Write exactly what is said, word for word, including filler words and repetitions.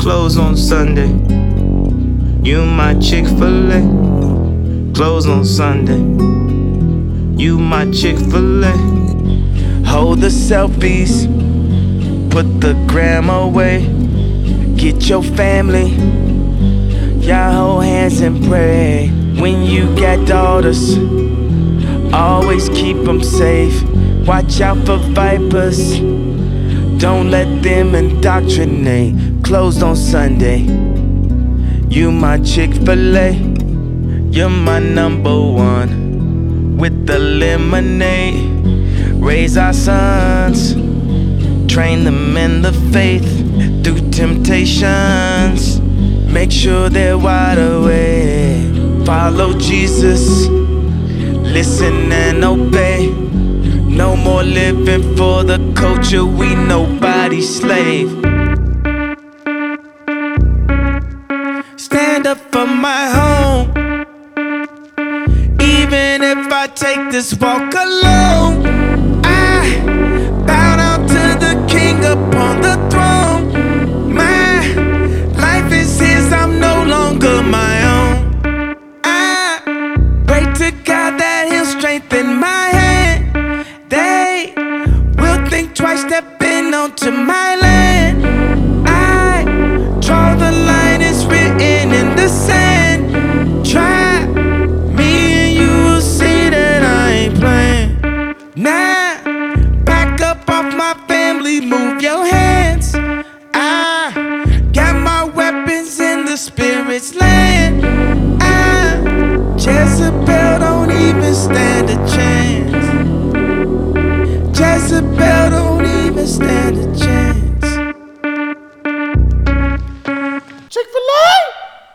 close on Sunday. You my Chick-fil-A. Close on Sunday. You my Chick-fil-A. Hold the selfies, put the gram away. Get your family, y'all hold hands and pray. When you got daughters, always keep them safe. Watch out for vipers, don't let them indoctrinate. Closed on Sunday. You my Chick-fil-A, you're my number one. With the lemonade, raise our sons, train them in the faith through temptations. Make sure they're wide awake. Follow Jesus, listen and obey. No more living for the culture, we nobody's slave. Stand up for my home, even if I take this walk alone. I bow down to the King upon the throne. My life is his, I'm no longer my own. I pray to God that he'll strengthen my hand. They will think twice stepping onto my land. I draw the line, it's written in the sand. Try me and you will see that I ain't playing. Nah, back up off my family, move your hands. I got my weapons in the spirit's land. I Jezebel don't even stand a chance.